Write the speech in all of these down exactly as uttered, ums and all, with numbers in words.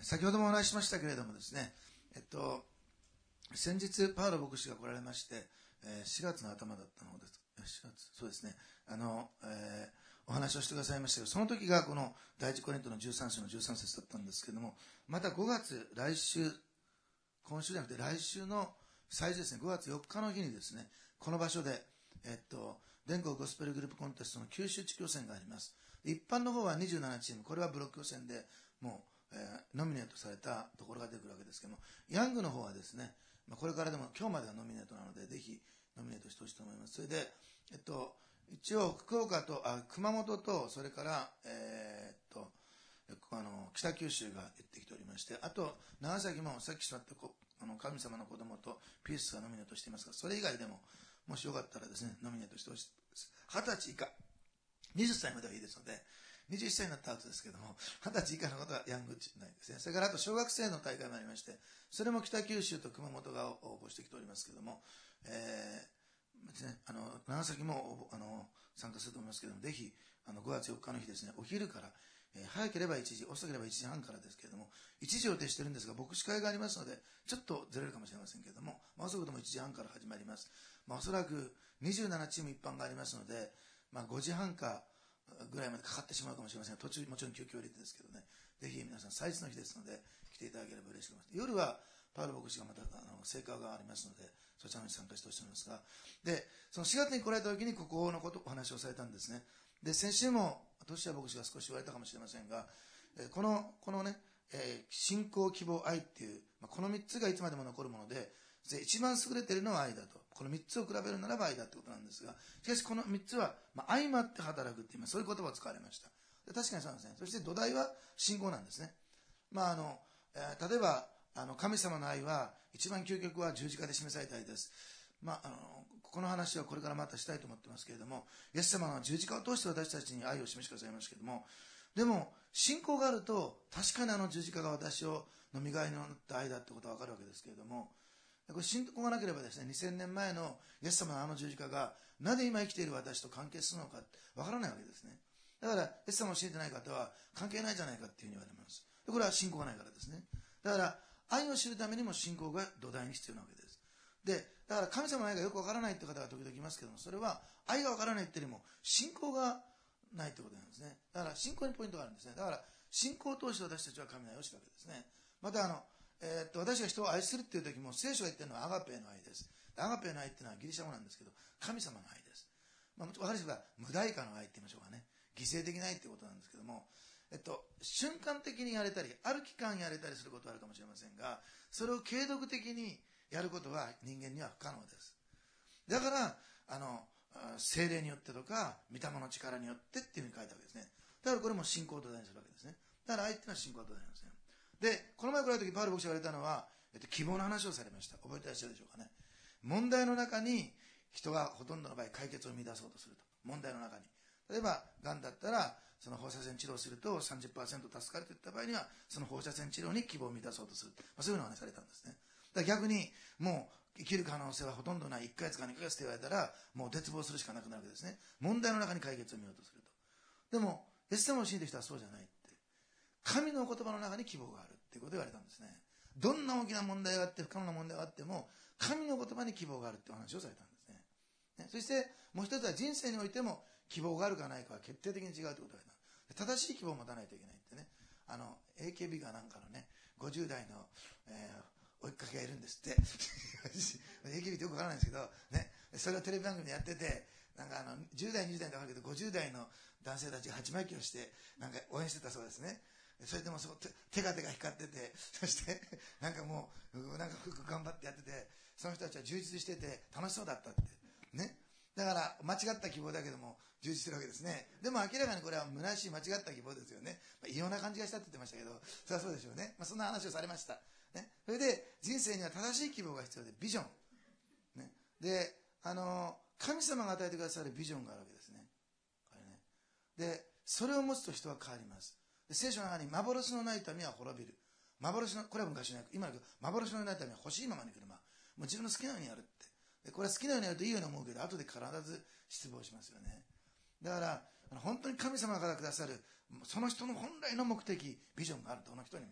先ほどもお話ししましたけれどもですね、えっと、先日パウロ牧師が来られまして、しがつの頭だったのです。しがつ、そうですね。あの、えー、お話をしてくださいましたけど、その時がこの第一コリントのじゅうさん章のじゅうさん節だったんですけれども、またごがつ、来週、今週じゃなくて来週の最初ですね、ごがつよっかの日にですね、この場所で、えっと、全国ゴスペルグループコンテストの九州地区予選があります。一般の方はにじゅうななチーム、これはブロック予選でもう、えー、ノミネートされたところが出てくるわけですけども、ヤングの方はですね、まあ、これからでも今日までがノミネートなので、ぜひノミネートしてほしいと思います。それで、えっと、一応福岡と、あ、熊本と、それから、えー、っと、あの北九州が出てきておりまして、あと長崎もさっき座ったあの神様の子供とピースがノミネートしていますが、それ以外でももしよかったらですね、ノミネートしてほしいです。はたち以下、はたちまではいいですので、はたちになった後ですけども、はたち以下のことはヤングじゃないですね。それからあと小学生の大会もありまして、それも北九州と熊本が応募してきておりますけども、えーですね、あの長崎もあの参加すると思いますけども、ぜひあのごがつよっかの日ですね、お昼から、えー、早ければいちじ、遅ければいちじはんからですけれども、いちじを予定してるんですが、牧師会がありますので、ちょっとずれるかもしれませんけれども、まあ、遅くともいちじはんから始まります。まあ、おそらくにじゅうななチーム一般がありますので、まあ、ごじはんかぐらいまでかかってしまうかもしれませんが、途中もちろん休憩を入れてですけどね、ぜひ皆さん祭日の日ですので、来ていただければ嬉しく思います。夜はパウロ牧師がまたあの聖火がありますので、そちらに参加してほしいと思いますが、で、そのしがつに来られた時にここのことお話をされたんですね。で、先週もトシヤ牧師が少し言われたかもしれませんが、このこのね、えー、信仰、希望、愛っていう、まあ、このみっつがいつまでも残るもので、一番優れているのは愛だと。このみっつを比べるならば愛だってことなんですが、しかしこのみっつは、まあ、相まって働くっていう、そういう言葉を使われました。で確かにそうなんですね。そして土台は信仰なんですね。まああのえー、例えばあの神様の愛は一番究極は十字架で示された愛です。まあ、あのこの話はこれからまたしたいと思ってますけれども、イエス様が十字架を通して私たちに愛を示してくださいましたけれども、でも信仰があると確かにあの十字架が私をの身代わりになった愛だってことが分かるわけですけれども、これ信仰がなければですね、にせんねんまえのイエス様のあの十字架がなぜ今生きている私と関係するのか分からないわけですね。だからイエス様を信じてない方は関係ないじゃないかっていうふうに言われます。これは信仰がないからですね。だから愛を知るためにも信仰が土台に必要なわけです。で、だから神様の愛がよくわからないって方が時々いますけども、それは愛がわからないっていうよりも信仰がないってことなんですね。だから信仰にポイントがあるんですね。だから信仰を通して私たちは神の愛を知るわけですね。またあの、えー、っと私が人を愛するっていう時も聖書が言ってるのはアガペの愛です。アガペの愛っていうのはギリシャ語なんですけど、神様の愛です。まあ、分かりやすくは無代価の愛って言いましょうかね。犠牲的な愛っていうことなんですけども、えっと、瞬間的にやれたり、ある期間やれたりすることはあるかもしれませんが、それを継続的にやることは人間には不可能です。だから、あの、精霊によってとか、御霊の力によってっていうふうに書いたわけですね。だからこれも信仰を土台にするわけですね。だから愛っていうのは信仰を土台なんですね。で、この前来られた時、パウロ牧師が言われたのは、えっと、希望の話をされました。覚えてらっしゃるでしょうかね。問題の中に人がほとんどの場合解決を見出そうとすると。問題の中に。例えば、がんだったら、その放射線治療をすると さんじゅっパーセント 助かるといった場合には、その放射線治療に希望を満たそうとする。まあ、そういうのを話されたんですね。だから逆に、もう生きる可能性はほとんどないいっかげつかにかげつと言われたら、もう絶望するしかなくなるわけですね。問題の中に解決を見ようとすると。でも、イエス様を信じる人はそうじゃないって。神の言葉の中に希望があるっていうことを言われたんですね。どんな大きな問題があって、不可能な問題があっても、神の言葉に希望があるっていう話をされたんですね。ね、そして、もう一つは人生においても希望があるかないかは決定的に違うということが言われた。正しい希望を持たないといけないってね。あの、エーケービー がなんかのね、ごじゅう代の、えー、追いかけがいるんですって。エーケービー ってよくわからないんですけど、ね、それをテレビ番組でやってて、なんかあの、じゅう代、にじゅう代とかあるけど、ごじゅう代の男性たちが鉢巻きをして、なんか応援してたそうですね。それでもそ手が手が光ってて、そしてなんかもうなんか頑張ってやってて、その人たちは充実してて楽しそうだったってね。だから間違った希望だけども充実してるわけですね。でも明らかにこれは虚しい間違った希望ですよね。まあ、異様な感じがしたって言ってましたけど、それはそうでしょうね。まあ、そんな話をされました、ね。それで人生には正しい希望が必要で、ビジョン、ね、であの神様が与えてくださるビジョンがあるわけですね。これね。でそれを持つと人は変わります。で聖書の中に幻のない民は滅びる。幻の、これは昔の訳、今の幻のない民は欲しいままに車。もう自分の好きなようにやるって。でこれは好きなようにやるといいように思うけど、後で必ず失望しますよね。だから、本当に神様からくださる、その人の本来の目的、ビジョンがあると、この人にも。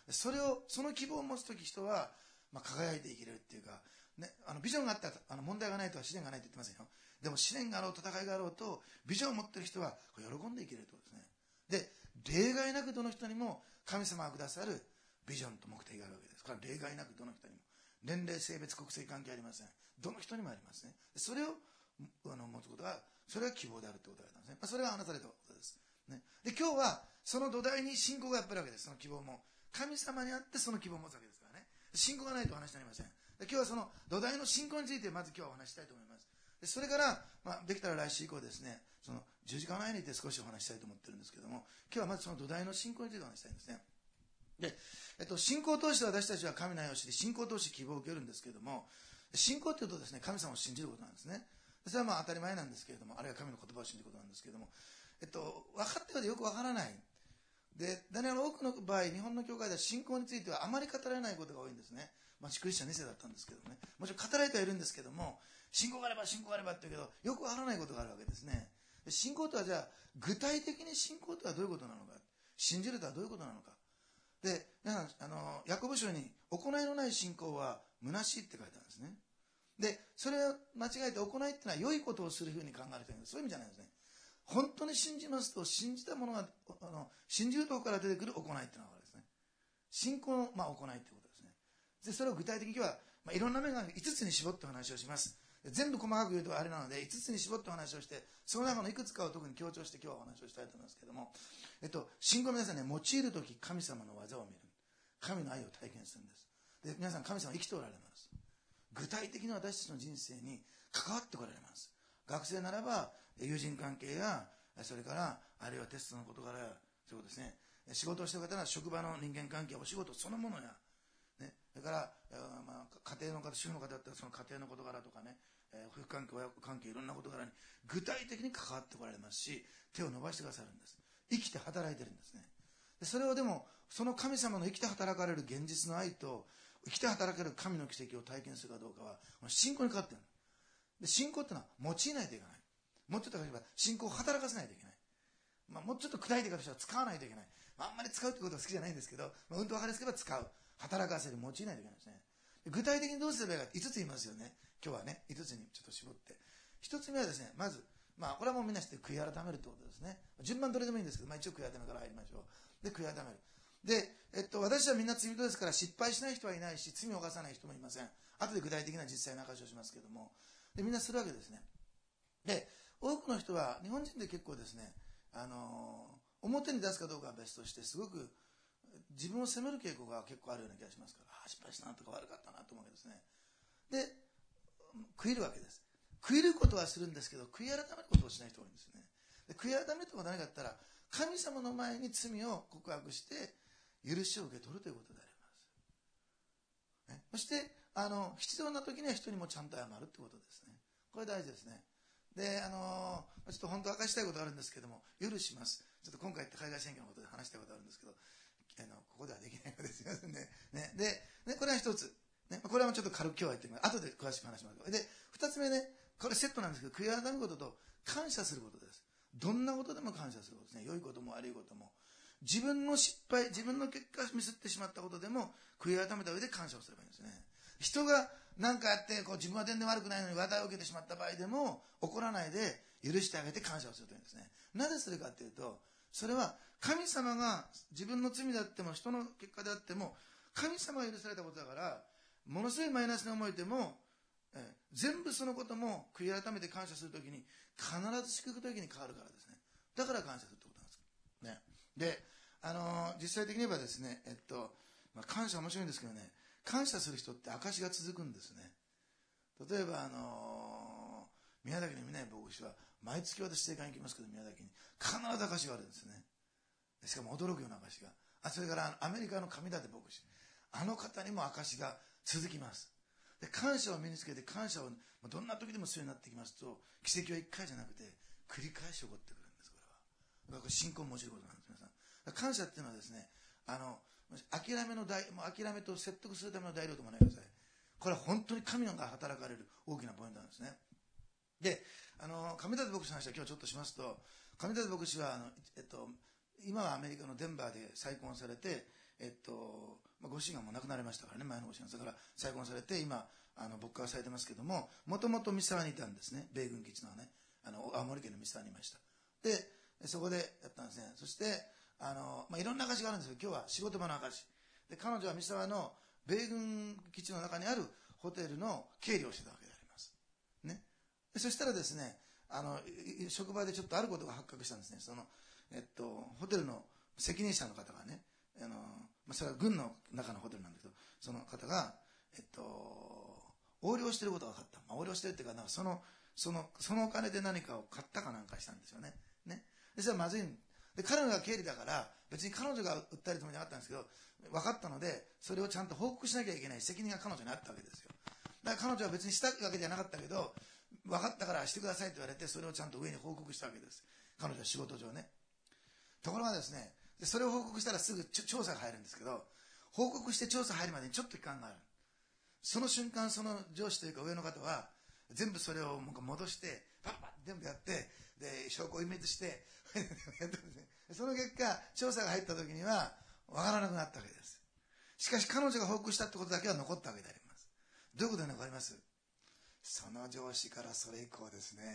それを、その希望を持つとき人は、まあ、輝いて生きれるっていうか、ね、あのビジョンがあったらあの問題がないとは試練がないと言ってませんよ。でも試練があろう、戦いがあろうと、ビジョンを持っている人は喜んで生きれるということですね。で、例外なくどの人にも神様がくださるビジョンと目的があるわけです。これは例外なくどの人にも。年齢、性別、国籍関係ありません。どの人にもありますね。それをあの持つことが、それが希望であるということがあるんですね。まあ、それが話されたことです。ね、で、今日はその土台に信仰がやっぱりあるわけです。その希望も。神様にあってその希望を持つわけですからね。信仰がないとお話になりません。で、今日はその土台の信仰についてまず今日はお話したいと思います。でそれから、まあ、できたら来週以降ですね、その十字架の前にいて少しお話したいと思ってるんですけども、今日はまずその土台の信仰についてお話したいんですね。で、えっと、信仰を通して私たちは神の愛を知り、信仰を通して希望を受けるんですけれども、信仰というとですね、神様を信じることなんですね。それはまあ当たり前なんですけれども、あるいは神の言葉を信じることなんですけれども、えっと、分かったようでよく分からない。で、だから多くの場合、日本の教会では信仰についてはあまり語られないことが多いんですね。まあ、クリスチャンに世だったんですけどもね。もちろん語られてはいるんですけども、信仰があれば信仰があればって言うけど、よくわからないことがあるわけですね。で信仰とはじゃあ、具体的に信仰とはどういうことなのか。信じるとはどういうことなのか。で、皆さん、あの、ヤコブ書に、行いのない信仰は虚しいって書いてあるんですね。で、それを間違えて行いっていうのは良いことをするふうに考えるという、そういう意味じゃないですね。本当に信じますと、信じたものが、あの信じるところから出てくる行いっていうのがですね。信仰の、まあ、行いってことですね。で、それを具体的には、まあ、いろんな面がいつつに絞ってお話をします。全部細かく言うとあれなので、いつつに絞ってお話をして、その中のいくつかを特に強調して今日はお話をしたいと思いますけれども、えっと、信仰の皆さんね、用いるとき神様の技を見る。神の愛を体験するんです。で、皆さん神様生きておられます。具体的な私たちの人生に関わってこられます。学生ならば、友人関係や、それから、あるいはテストのことから、そうですね、仕事をしている方は職場の人間関係、お仕事そのものや、ね、それから、まあ、家庭の方、主婦の方だったらその家庭の事柄とかね、夫婦関係、親子関係、いろんな事柄に具体的に関わってこられますし、手を伸ばしてくださるんです。生きて働いてるんですね。でそれをでも、その神様の生きて働かれる現実の愛と、生きて働かれる神の奇跡を体験するかどうかは、信仰にかかっている。で信仰っていうのは用いないといけない。もうちょっと言えば信仰を働かせないといけない。まあ、もうちょっと砕いてからしたら使わないといけない。まあ、あんまり使うってことは好きじゃないんですけど、まあ、うんと分かりやすければ使う。働かせる、用いないといけないですね。具体的にどうすればいいかいつつ言いますよね。今日はね、いつつにちょっと絞って。ひとつめはですね、まず、まあ、これはもうみんな知って悔い改めるってことですね。順番どれでもいいんですけど、まあ、一応悔い改めから入りましょう。で、悔い改める。で、えっと、私はみんな罪人ですから失敗しない人はいないし、罪を犯さない人もいません。後で具体的な実際の証しをしますけども。で、みんなするわけですね。で、多くの人は、日本人で結構ですね、あのー、表に出すかどうかは別として、すごく自分を責める傾向が結構あるような気がしますから、ああ、失敗したなとか悪かったなと思うわけですね。で、悔いるわけです。悔いることはするんですけど、悔い改めることをしない人が多いんですよね。で悔い改めるってことは何かって言ったら、神様の前に罪を告白して、許しを受け取るということであります。ね、そして、あの、必要な時には人にもちゃんと謝るってことですね。これ大事ですね。で、あのー、ちょっと本当は明かしたいことがあるんですけども、許します。ちょっと今回って海外選挙のことで話したいことがあるんですけど、あのここではできないのですよね。ねで、ね、これは一つ。ね、これはちょっと軽く今日は言ってみます。後で詳しく話します。で、二つ目ね、これセットなんですけど、悔い改めることと感謝することです。どんなことでも感謝することですね。良いことも悪いことも。自分の失敗、自分の結果ミスってしまったことでも、悔い改めた上で感謝をすればいいんですね。人が何かやってこう自分は全然悪くないのに話題を受けてしまった場合でも怒らないで許してあげて感謝をするというんですね。なぜするかというと、それは神様が自分の罪であっても人の結果であっても神様が許されたことだから、ものすごいマイナスに思えても、え全部そのことも悔い改めて感謝するときに必ず祝福ときに変わるからですね。だから感謝するってことなんです。ね、で、あのー、実際的に言えばですね、えっとまあ、感謝は面白いんですけどね、感謝する人って証が続くんですね。例えば、あのー、宮崎の南牧師は毎月私聖会に行きますけど、宮崎に必ず証があるんですね。しかも驚くような証が。あ、それからアメリカの上立牧師、あの方にも証が続きます。で、感謝を身につけて感謝をどんな時でもするようになってきますと、奇跡はいっかいじゃなくて繰り返し起こってくるんです。これはこれ信仰を持ちることなんです。皆さん、感謝っていうのはですね、あの諦めの代もう諦めと説得するための材料ともないください。これは本当に神が働かれる大きなポイントなんですね。で、あの上立牧師の話は今日ちょっとしますと、上立牧師はあの、えっと、今はアメリカのデンバーで再婚されて、 えっと、まあ、ご主人がもう亡くなりましたからね、前のご主人が。だから再婚されて、今、あの、牧歌をされてますけども、もともと三沢にいたんですね。米軍基地のね、あの、青森県の三沢にいました。で、そこでやったんですね。そして、あの、まあ、いろんな証があるんですけど、今日は仕事場の証。で、彼女は三沢の米軍基地の中にあるホテルの経理をしてたわけであります。ね。でそしたらですね、あの、職場でちょっとあることが発覚したんですね。その、えっと、ホテルの責任者の方がね、あの、まあ、それは軍の中のホテルなんだけど、その方が、えっと、横領してることが分かった。まあ、横領してるっていうか、なんかその、その、そのお金で何かを買ったかなんかしたんですよね。ね。で、それはまずい。で、彼女が経理だから、別に彼女が訴えるつもりなかったんですけど、分かったので、それをちゃんと報告しなきゃいけない責任が彼女にあったわけですよ。だから彼女は別にしたわけじゃなかったけど、分かったからしてくださいと言われて、それをちゃんと上に報告したわけです。彼女は仕事上ね。ところがですね、それを報告したらすぐ調査が入るんですけど、報告して調査入るまでにちょっと期間がある。その瞬間、その上司というか上の方は、全部それを戻して、パッパッ全部やって、で、証拠を隠滅して、その結果、調査が入った時には、わからなくなったわけです。しかし彼女が報告したってことだけは残ったわけであります。どういうことなのか分かります？その上司からそれ以降ですね、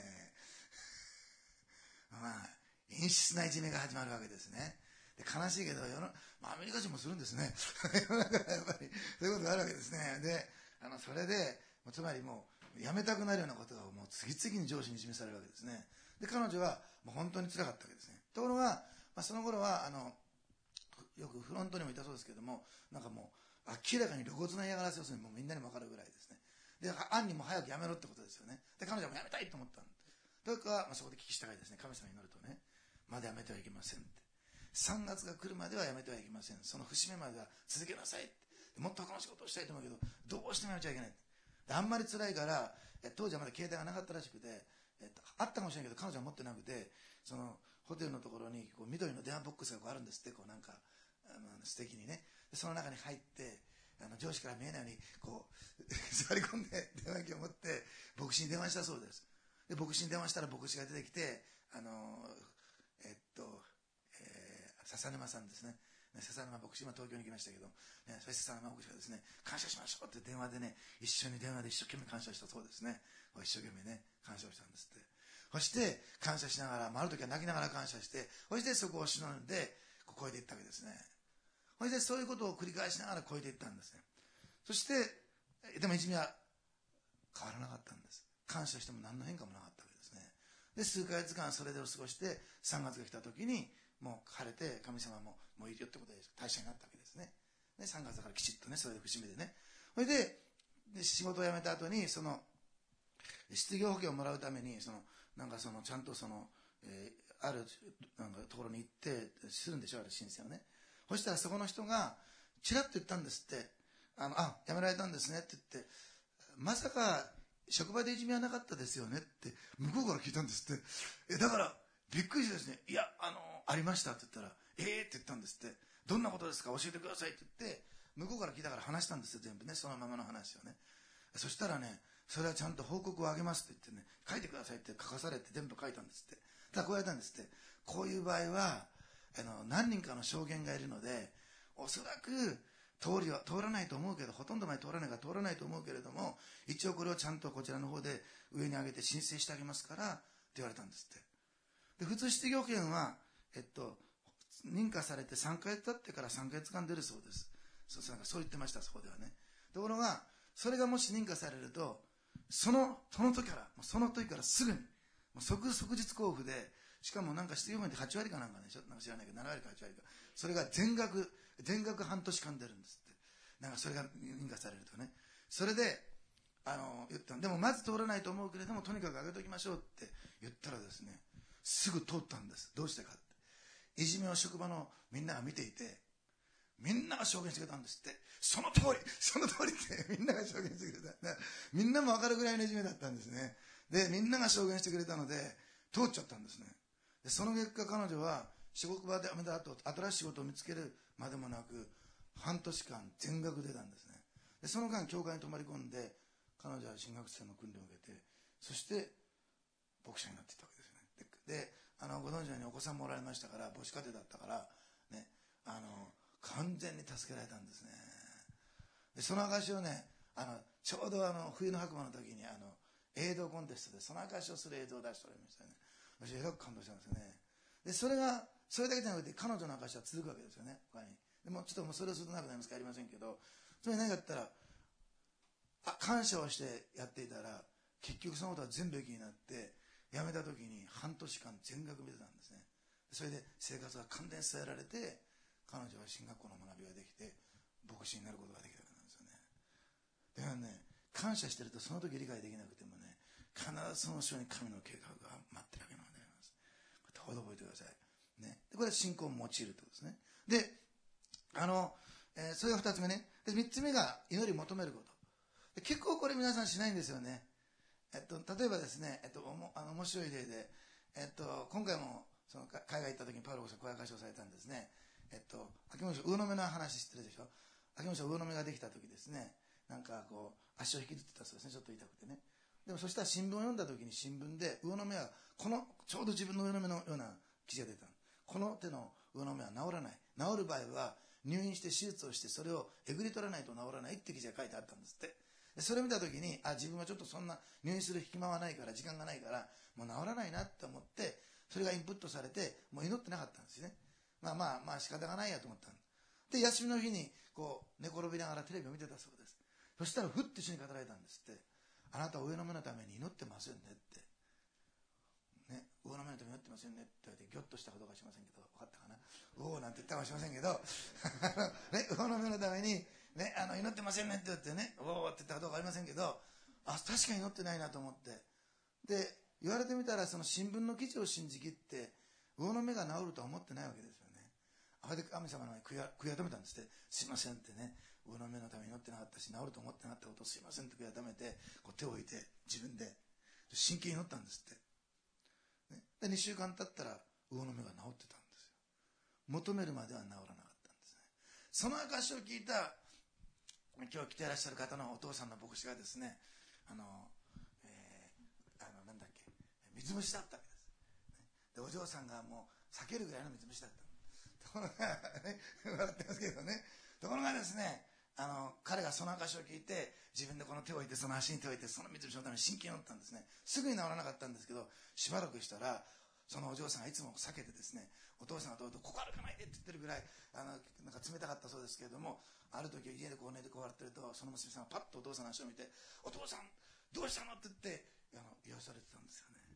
まあ、陰湿ないじめが始まるわけですね。で悲しいけど世の、まあ、アメリカ人もするんですね。世の中はやっぱりそういうことがあるわけですね。で、あのそれで、つまりもう、辞めたくなるようなことがもう次々に上司にいじめされるわけですね。で、彼女はもう本当に辛かったわけですね。ところが、まあ、その頃は、あの、よくフロントにもいたそうですけども、なんかもう、明らかに露骨な嫌がらせをするもうみんなにも分かるぐらいですね。で、暗にも早く辞めろってことですよね。で、彼女も辞めたいと思ったんで。だから、まあ、そこで聞き従いですね。神様に祈るとね、まだ辞めてはいけませんって。さんがつが来るまでは辞めてはいけません。その節目までは続けなさいって。もっと他の仕事をしたいと思うけど、どうしてもやめちゃいけない。あんまり辛いから、当時はまだ携帯がなかったらしくて、えっと、あったかもしれないけど彼女は持ってなくて、そのホテルのところにこう緑の電話ボックスがこうあるんですって、こうなんかあの素敵にね。でその中に入って、あの上司から見えないようにこう座り込んで電話機を持って牧師に電話したそうです。で牧師に電話したら牧師が出てきて、あのえっと、えー、笹沼さんですね。笹沼牧師、今東京に来ましたけど、ね、そして笹沼牧師がですね、感謝しましょうって電話でね、一緒に電話で一生懸命感謝したそうですね。一生懸命ね、感謝をしたんですって。そして感謝しながら、ある時は泣きながら感謝して、そしてそこを忍んで超えていったわけですね。そしてそういうことを繰り返しながら超えていったんですね。そしてでもいじめは変わらなかったんです。感謝しても何の変化もなかったわけですね。で数ヶ月間それでを過ごして、さんがつが来た時にもう晴れて、神様ももういいよってことで大社になったわけですね。でさんがつだからきちっとね、それで節目でね。それでで仕事を辞めた後にその失業保険をもらうためにそのなんかそのちゃんとその、えー、あるなんかところに行ってするんでしょ、ある申請をね。そしたらそこの人がちらっと言ったんですって。あのあ辞められたんですねって言って、まさか職場でいじめはなかったですよねって向こうから聞いたんですって。えだからびっくりしてですね、いやあのありましたって言ったら、ええー、って言ったんですって。どんなことですか教えてくださいって言って向こうから聞いたから話したんですよ、全部ね、そのままの話をね。そしたらね、それはちゃんと報告をあげますって言ってね、書いてくださいって書かされて全部書いたんですって。ただこうやったんですって。こういう場合はあの何人かの証言がいるので、おそらく通りは通らないと思うけど、ほとんど前通らないから通らないと思うけれども、一応これをちゃんとこちらの方で上に上げて申請してあげますからって言われたんですって。で普通失業保険は、えっと、認可されてさんかげつ経ってからさんかげつかん出るそうです。そうなんかそう言ってました、そこではね。ところがそれがもし認可されると、そのその時からその時からすぐにもう 即, 即日交付で、しかもなんか失業保険ってはちわりかなんかね、なんか知らないけどななわりかはちわりか、それが全額全額半年間出るんですって。なんかそれが認可されるとね。それであの言ったんでも、まず通らないと思うけれどもとにかく上げておきましょうって言ったらですね、すぐ通ったんです。どうしてかって、いじめを職場のみんなが見ていて、みんなが証言してくれたんですって。その通りその通りってみんなが証言してくれた。みんなも分かるぐらいのいじめだったんですね。でみんなが証言してくれたので通っちゃったんですね。でその結果彼女は仕事場で辞めた後、新しい仕事を見つけるまでもなく半年間全額出たんですね。でその間教会に泊まり込んで、彼女は神学生の訓練を受けて、そして牧師になっていったわけですね。でであのご存知のようにお子さんもおられましたから、母子家庭だったからね、あの完全に助けられたんですね。でその証をね、あのちょうどあの冬の白馬の時にあの映像コンテストでその証をする映像を出しておりましたね。私えらく感動したんですよね。でそれがそれだけじゃなくて彼女の証は続くわけですよね。他にでもちょっともうそれをするとなくなりますからありませんけど、つまり何かやったらあ感謝をしてやっていたら結局そのことは全部益になって辞めた時に半年間全額見てたんですね。それで生活が完全に据えられて彼女は進学校の学びができて牧師になることができたわけなんですよね。だからね、感謝してるとその時理解できなくてもね、必ずその後ろに神の計画が待ってるわけなんであります。これどうぞ覚えてください、ね、でこれは信仰を用いるということですね。であの、えー、それがふたつめね。でみっつめが祈り求めること。で結構これ皆さんしないんですよね。えっと、例えばですね、えっと、おもあの面白い例で、えっと、今回もその海外行った時にパウロが小屋貸しをされたんですね。えっと、秋元魚の目の話知ってるでしょ。秋元魚の目ができた時ですね、なんかこう足を引きずってたそうですね、ちょっと痛くてね。でもそしたら新聞を読んだ時に新聞で魚の目はこのちょうど自分の魚の目のような記事が出たの。この手の魚の目は治らない、治る場合は入院して手術をしてそれをえぐり取らないと治らないって記事が書いてあったんですって。でそれを見た時にあ自分はちょっとそんな入院する暇はないから時間がないからもう治らないなって思ってそれがインプットされてもう祈ってなかったんですね。まあまあまあ仕方がないやと思ったんで、休みの日にこう寝転びながらテレビを見てたそうです。そしたらふって一緒に語られたんですって。あなたは上の目のために祈ってませんねってね、上の目のために祈ってませんねって言われてギョッとしたことかしませんけど、分かったかな、おおなんて言ったかもしれませんけどね、上の目のために、ね、あの祈ってませんねって言ってね、おおって言ったかどうかありませんけど、あ確かに祈ってないなと思って、で言われてみたらその新聞の記事を信じきって上の目が治るとは思ってないわけですよね。あれで神様の前に悔や悔や止めたんですって。すいませんってね、上の目のために祈ってなかったし治ると思ってなかったことをすいませんって悔や止めてこう手を置いて自分で真剣に祈ったんですって。でにしゅうかん経ったら魚の目が治ってたんですよ。求めるまでは治らなかったんですね。その証を聞いた今日来ていらっしゃる方のお父さんの牧師がですね、あの、えー、あのなんだっけ水虫だったわけです。でお嬢さんがもう避けるぐらいの水虫だった。ところが、ね、笑ってますけどね。ところがですね、あの彼がその証を聞いて自分でこの手を置いてその足に手を置いてその水虫のために真剣に祈ったんですね。すぐに治らなかったんですけどしばらくしたらそのお嬢さんがいつも避けてですね、お父さんがどうとここ歩かないでって言ってるぐらいあのなんか冷たかったそうですけれども、ある時家でこう寝てこう笑ってるとその娘さんがパッとお父さんの足を見てお父さんどうしたのって言ってあの癒されてたんですよね。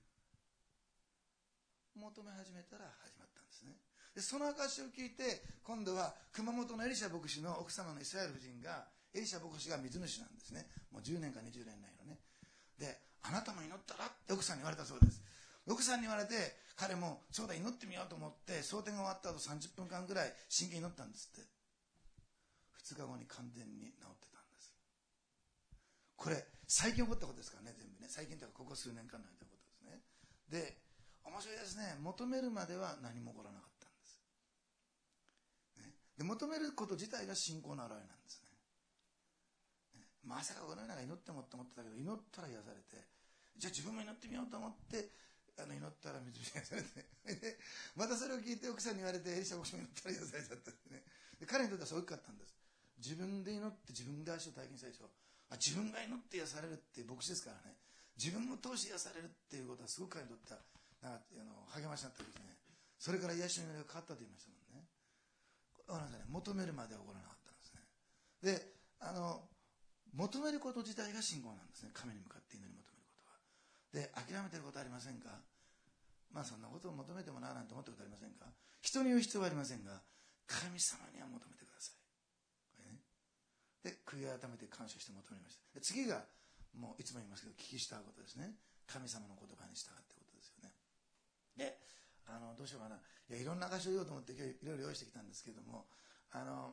求め始めたら始まったんですね。でその証を聞いて今度は熊本のエリシャ牧師の奥様のイスラエル夫人がエリシャ牧師が水主なんですね。もうじゅうねんかにじゅうねん来のね。であなたも祈ったらって奥さんに言われたそうです。奥さんに言われて彼もそうだ祈ってみようと思って蒼天が終わった後さんじゅっぷんかんぐらい真剣に祈ったんですって。ふつかごに完全に治ってたんです。これ最近起こったことですからね、全部ね。最近というかここ数年間の間のことですね。で面白いですね。求めるまでは何も起こらなかったんです、ね、で求めること自体が信仰の表れなんですね。ねまさかこのような祈ってもって思ってたけど祈ったら癒されて、じゃあ自分も祈ってみようと思ってあの祈ったら水浸しにされてでまたそれを聞いて奥さんに言われてエリシャ牧師も祈ったら癒されちゃったんですね。で彼にとってはすごかったんです。自分で祈って自分で足を体験したでしょ。あ自分が祈って癒されるって牧師ですからね。自分を通して癒されるっていうことはすごく彼にとってはなんかあの励ましになったですね。それから癒しの祈りが変わったと言いましたもんね。これはね、求めるまでは起こらなかったんですね。であの求めること自体が信仰なんですね。神に向かって祈り求めることは。で諦めてることありませんか。まあそんなことを求めてもななんて思ったことありませんか。人に言う必要はありませんが神様には求めてください。これね。で悔い改めて感謝して求めました。で次がもういつも言いますけど聞き従うことですね。神様の言葉に従ってことですよね。であのどうしようかな、いやいろんな箇所を言おうと思って今日いろいろ用意してきたんですけども、あの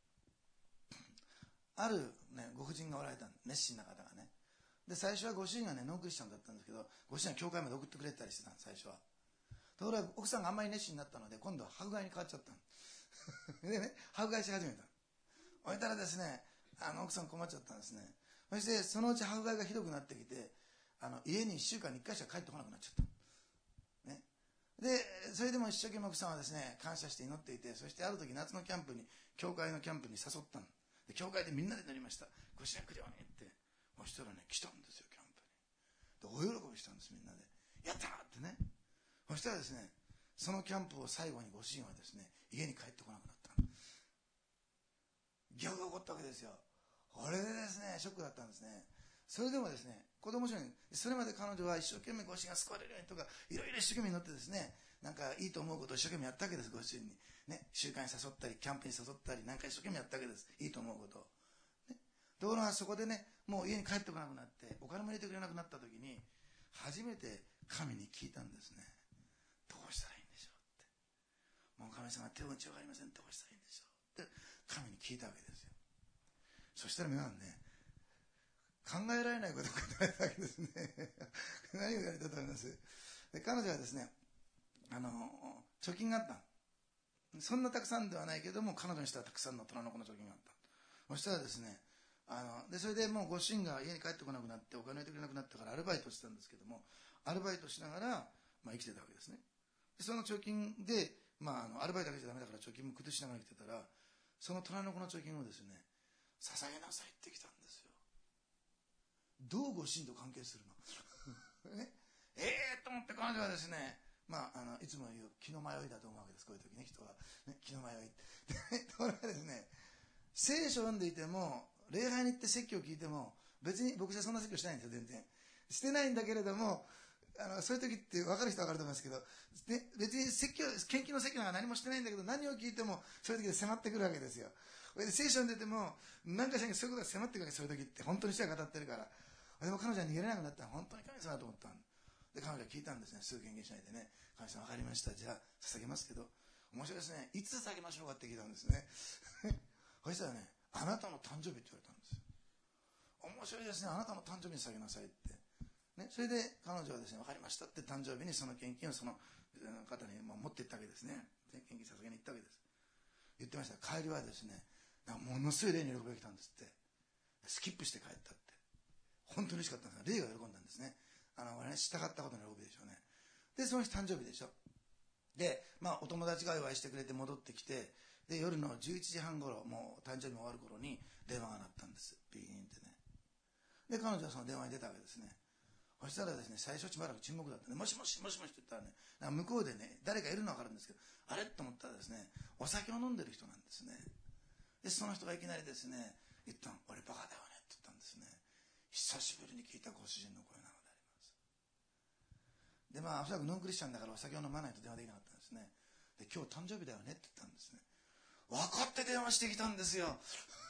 ある、ね、ご婦人がおられた熱心な方がね。で最初はご主人がねノンクリスチャンだったんですけどご主人は教会まで送ってくれたりしてたんです最初は。ところが奥さんがあんまり熱心になったので今度は迫害に変わっちゃったのでね迫害し始めた。おいたらですねあの奥さん困っちゃったんですね。そしてそのうち迫害がひどくなってきてあの家にいっしゅうかんにいっかいしか帰ってこなくなっちゃった、ね、でそれでも一生懸命奥さんはですね感謝して祈っていて、そしてある時夏のキャンプに教会のキャンプに誘ったので、教会でみんなで乗りました。ご主人来るよねって。そしたらね、来たんですよ、キャンプに。で、大喜びしたんです、みんなで。やったーってね。そしたらですね、そのキャンプを最後にご主人はですね、家に帰ってこなくなったの。疑惑が起こったわけですよ。これでですね、ショックだったんですね。それでもですね、子供少年、それまで彼女は一生懸命ご主人が救われるようにとか、いろいろ一生懸命に乗ってですね、なんかいいと思うことを一生懸命やったわけです、ご主人に。ね、集会に誘ったり、キャンプに誘ったり、なんか一生懸命やったわけです。いいと思うことを。ね、ところがそこでね、もう家に帰ってこなくなって、お金も入れてくれなくなった時に、初めて神に聞いたんですね。どうしたらいいんでしょうって。もう神様手打ちわかりません。どうしたらいいんでしょうって、神に聞いたわけですよ。そしたら皆さんね、考えられないことを答えたわけですね。何を言われたと思います？で、彼女はですね、あの、貯金があった。そんなたくさんではないけども、彼女にしてはたくさんの虎の子の貯金があった。そしたらですね、あの、で、それでもうご主人が家に帰ってこなくなって、お金を入れてくれなくなったからアルバイトしてたんですけども、アルバイトしながら、まあ生きてたわけですね。で、その貯金で、まあ、あの、アルバイトだけじゃダメだから貯金も崩しながら生きてたら、その虎の子の貯金をですね、捧げなさいって来たんですよ。どうご主人と関係するのね、ええー、と思って彼女はですね、まあ、あのいつも言う気の迷いだと思うわけです。こういう時ね、人は、ね、気の迷いところがですね、聖書を読んでいても礼拝に行って説教を聞いても別に僕じゃそんな説教しないんですよ。全然してないんだけれども、あのそういう時って分かる人は分かると思いますけど、ね、別に説教献金の説教なんか何もしてないんだけど、何を聞いてもそういう時で迫ってくるわけですよ。で聖書を読んでても何かしらにそういうことが迫ってくるわけ。そういう時って本当に人が語ってるから。でも彼女は逃げれなくなったら本当に神様だと思ったんで、彼女は聞いたんですね。すぐ献金しないでね、神様分かりました、じゃあ捧げますけど、面白いですね、いつ捧げましょうかって聞いたんですね。そしたらね、あなたの誕生日って言われたんですよ。面白いですね、あなたの誕生日に捧げなさいって、ね、それで彼女はですね、分かりましたって誕生日にその献金をその方に持っていったわけですね。献金捧げに行ったわけです。言ってました。帰りはですね、なんかものすごい霊に喜びが来たんですって。スキップして帰ったって。本当に嬉しかったんですが、霊が喜んだんですね。あの、俺ね、従ったことの喜びでしょうね。で、その日誕生日でしょ。で、まあ、お友達がお会いしてくれて戻ってきて、で、夜のじゅういちじはん頃、もう誕生日も終わる頃に電話が鳴ったんです。ビーンってね。で、彼女はその電話に出たわけですね。そしたらですね、最初しばらく沈黙だったね。もしもしもしもしって言ったらね、なんか向こうでね、誰かいるのは分かるんですけど、あれと思ったらですね、お酒を飲んでる人なんですね。で、その人がいきなりですね、言ったの、俺バカだよねって言ったんですね。久しぶりに聞いたご主人の声なのであります。で、まあ、おそらくノンクリスチャンだからお酒を飲まないと電話できなかったんですね。で、今日誕生日だよねって言ったんですね。分かって電話してきたんですよ。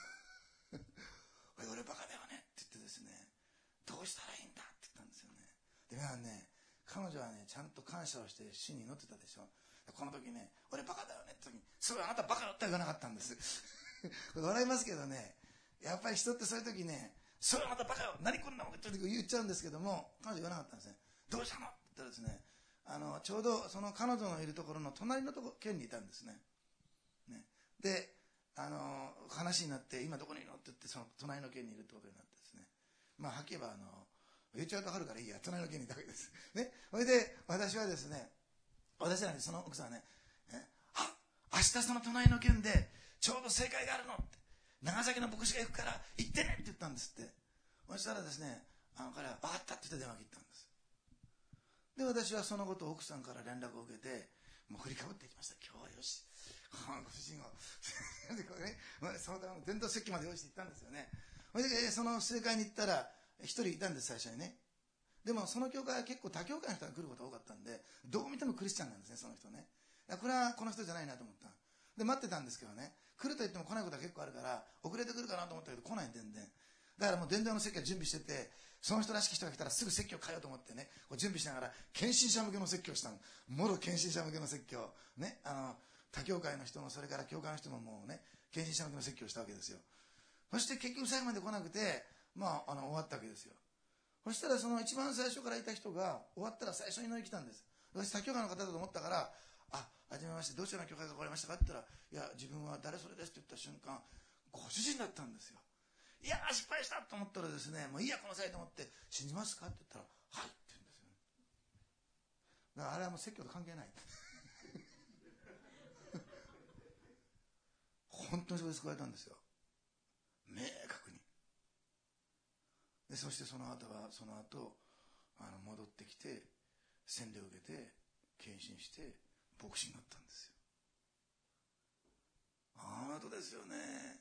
俺バカだよねって言ってですね、どうしたらいいんだって言ったんですよね。で、皆さんね、彼女はね、ちゃんと感謝をして主に祈ってたでしょ。この時ね、俺バカだよねって時に、すごいあなたバカだって言わなかったんです。笑いますけどね、やっぱり人ってそういう時ね、それはまたバカよ、何こんなもんって言っちゃうんですけども、彼女言わなかったんですね。どうしたのって言ったらですね、あのちょうどその彼女のいるところの隣のとこ県にいたんですね。ね、で、あの話になって、今どこにいるのって言って、その隣の県にいるってことになってですね、まあはっきり言えばあの言っちゃうと分かるからいいや、隣の県にいたわけですね。それで私はですね、私はね、その奥さんはね、あ、明日その隣の県でちょうど正解があるのって、長崎の牧師が行くから行ってねって言ったんですって。そしたらですね、あの彼は分かったって言って電話切ったんです。で、私はそのことを奥さんから連絡を受けて、もう振りかぶっていきました。今日はよし、このご主人をでこれ、ね、そのための伝道説教まで用意して行ったんですよね。それでその正会に行ったら一人いたんです、最初にね。でもその教会は結構他教会の人が来ることが多かったんで、どう見てもクリスチャンなんですね、その人ね。これはこの人じゃないなと思った。で、待ってたんですけどね、来ると言っても来ないことは結構あるから、遅れてくるかなと思ったけど来ないん全然。だからもう伝道の説教準備してて、その人らしき人が来たらすぐ説教変えようと思ってね、こう準備しながら献身者向けの説教したの。もろ献身者向けの説教。ね、あの、他教会の人もそれから教会の人ももうね、献身者向けの説教をしたわけですよ。そして結局最後まで来なくて、まあ、あの終わったわけですよ。そしたらその一番最初からいた人が終わったら最初に祈り来たんです。私他教会の方だと思ったから、あ、はじめまして、どちらの教会が来られましたかって言ったら、いや、自分は誰それですって言った瞬間、ご主人だったんですよ。いやー、失敗したと思ったらですね、もういいやこの際と思って、信じますかって言ったら、はいって言うんですよね。だからあれはもう説教と関係ない。本本当にそこで救われたんですよ。明確に。でそしてその後はその後あの戻ってきて洗礼を受けて献身して牧師になったんですよ。あなたですよね。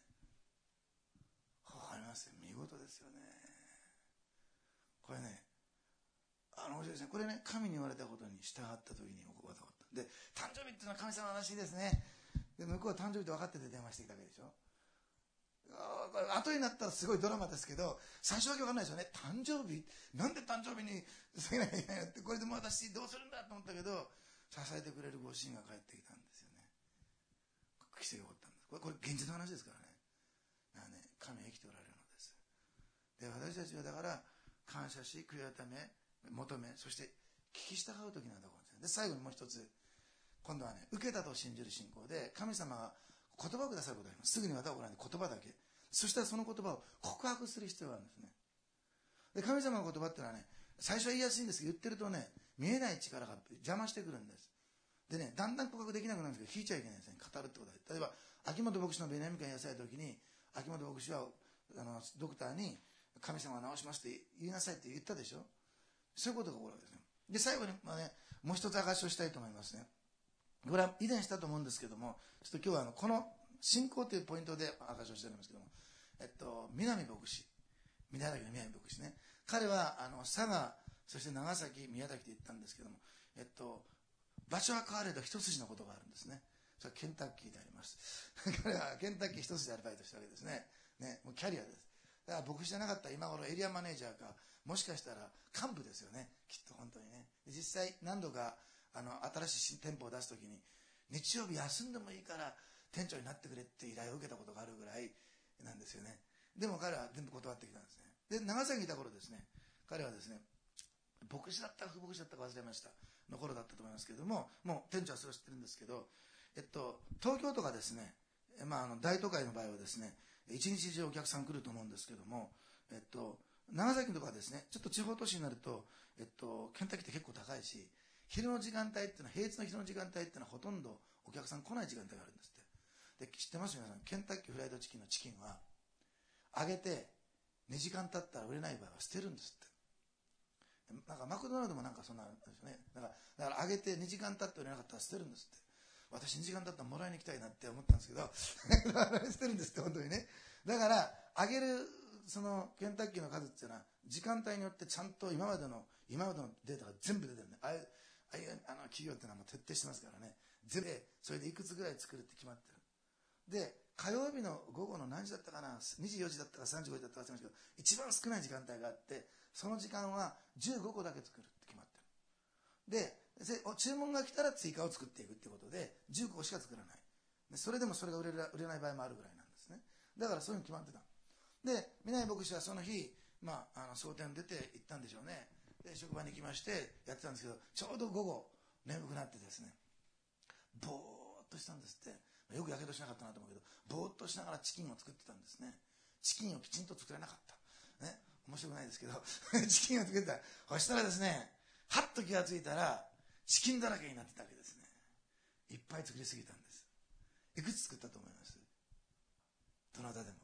わかりますよ。見事ですよね。これね、あの面白いですね。これね、神に言われたことに従った時に起こったこと。で、誕生日っていうのは神様の話ですね。で、向こうは誕生日って分かってて電話してきたわけでしょ。あこれ後になったらすごいドラマですけど、最初だけ分かんないですよね。誕生日なんで誕生日に過ぎなきゃいけないのって、これでも私どうするんだと思ったけど、支えてくれるご主人が帰ってきたんですよね。奇跡が起こったんです。これ、これ現実の話ですからね。だからね、神は生きておられるのです。で、私たちはだから感謝し、悔い改め、求め、そして聞き従う時なんだと思うんですね。で、最後にもう一つ、今度はね、受けたと信じる信仰で、神様が言葉をくださることがあります。すぐにまた行わない言葉だけ。そしたらその言葉を告白する必要があるんですね。で、神様の言葉ってのはね、最初は言いやすいんですけど、言ってるとね、見えない力が邪魔してくるんです。でね、だんだん告白できなくなるんですけど、引いちゃいけないんですね。語るってことで。例えば、秋元牧師のベネヤミカに癒された時に、秋元牧師はあのドクターに、神様が治しますって言いなさいって言ったでしょ。そういうことが起こるわけですね。で、最後に、まあね、もう一つ証しをしたいと思いますね。これは以前したと思うんですけども、ちょっと今日はあのこの信仰というポイントで証しをしておりますけども、えっと、南牧師、宮崎の南牧師ね。彼はあの佐賀、そして長崎、宮崎で行ったんですけども、えっと、場所は変われど一筋のことがあるんですね。それはケンタッキーであります。彼はケンタッキー一筋でアルバイトしたわけですね。ね、もうキャリアです。だから牧師じゃなかったら今頃エリアマネージャーか、もしかしたら幹部ですよね。きっと本当にね。実際何度かあの新しい店舗を出すときに、日曜日休んでもいいから店長になってくれって依頼を受けたことがあるぐらいなんですよね。でも彼は全部断ってきたんですね。で、長崎にいた頃ですね、彼はですね、牧師だったか副牧師だったか忘れましたの頃だったと思いますけれども、もう店長はそれを知ってるんですけど、えっと、東京とかですね、まあ、あの大都会の場合はですね、一日中お客さん来ると思うんですけども、えっと、長崎のとかですね、ちょっと地方都市になると、えっと、ケンタッキーって結構高いし、昼の時間帯っていうのは、平日の昼の時間帯っていうのはほとんどお客さん来ない時間帯があるんですって。で、知ってます皆さん、ケンタッキーフライドチキンのチキンは、揚げてにじかん経ったら売れない場合は捨てるんですって。なんかマクドナルドもなんかそんなあるんですよね。だからだから揚げてにじかん経って売れなかったら捨てるんですって。私にじかん経ったらもらいに行きたいなって思ったんですけど捨てるんですって本当にね。だから揚げるそのケンタッキーの数っていうのは時間帯によってちゃんと今までの今までのデータが全部出てるね。ああいうああいうあの企業っていうのはもう徹底してますからね。全部でそれでいくつぐらい作るって決まってる。で火曜日の午後の何時だったかな、にじよじだったかさんじごじだったか忘れましたけど、一番少ない時間帯があって、その時間はじゅうごこだけ作るって決まってる。で、注文が来たら追加を作っていくってことで、じゅうごこしか作らない。それでもそれが売れる、売れない場合もあるぐらいなんですね。だからそういうの決まってた。で、南牧師はその日、まあ、あの、蒼天出て行ったんでしょうね。で、職場に行きまして、やってたんですけど、ちょうど午後、眠くなってですね、ぼーっとしたんですって。よくやけどしなかったなと思うけど、ぼーっとしながらチキンを作ってたんですね。チキンをきちんと作れなかった。ね、面白くないですけど、チキンを作ってた。そしたらですね、はっと気がついたら、チキンだらけになってたわけですね。いっぱい作りすぎたんです。いくつ作ったと思います？どなたでも。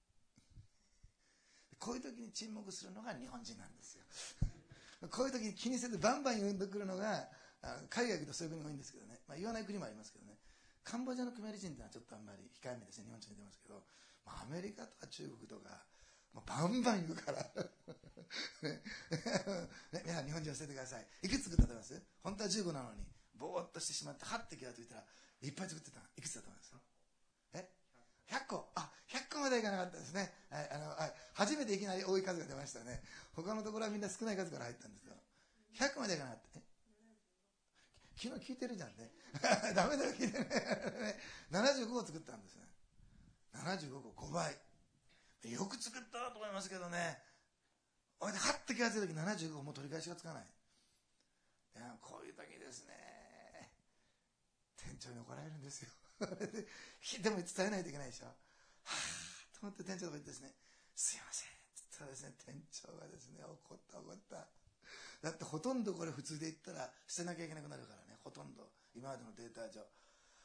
こういう時に沈黙するのが日本人なんですよ。こういう時に気にせずバンバン言ってくるのが、海外行くとそういう国も多いんですけどね、まあ、言わない国もありますけどね、カンボジアのクメール人ってのはちょっとあんまり控えめですね、日本人に出ますけど、まあ、アメリカとか中国とか、もうバンバン言うからね、ね、皆さん日本人教えてください。いくつ作ったと思います？本当はじゅうごなのにぼーっとしてしまって、はって気がついたらいっぱい作ってた。いくつだと思います？えひゃっこ。あ、ひゃっこまでいかなかったですね。はい、あの、はい、初めていきなり多い数が出ましたね。他のところはみんな少ない数から入ったんですけど、ひゃっこまでいかなかった。え昨日聞いてるじゃんね。ダメだよ、聞いてね。ななじゅうごこ作ったんですね。ななじゅうごこ、ごばい。よく作ったなと思いますけどね。おいで、はって気がついた時ななじゅうごこもう取り返しがつかない。いや、こういう時ですね。店長に怒られるんですよ。でも伝えないといけないでしょ。はぁと思って店長とか言ってですね、すいませんって言ったらですね、店長がですね、怒った怒った。だってほとんどこれ普通で言ったら捨てなきゃいけなくなるからね、ほとんど今までのデータ上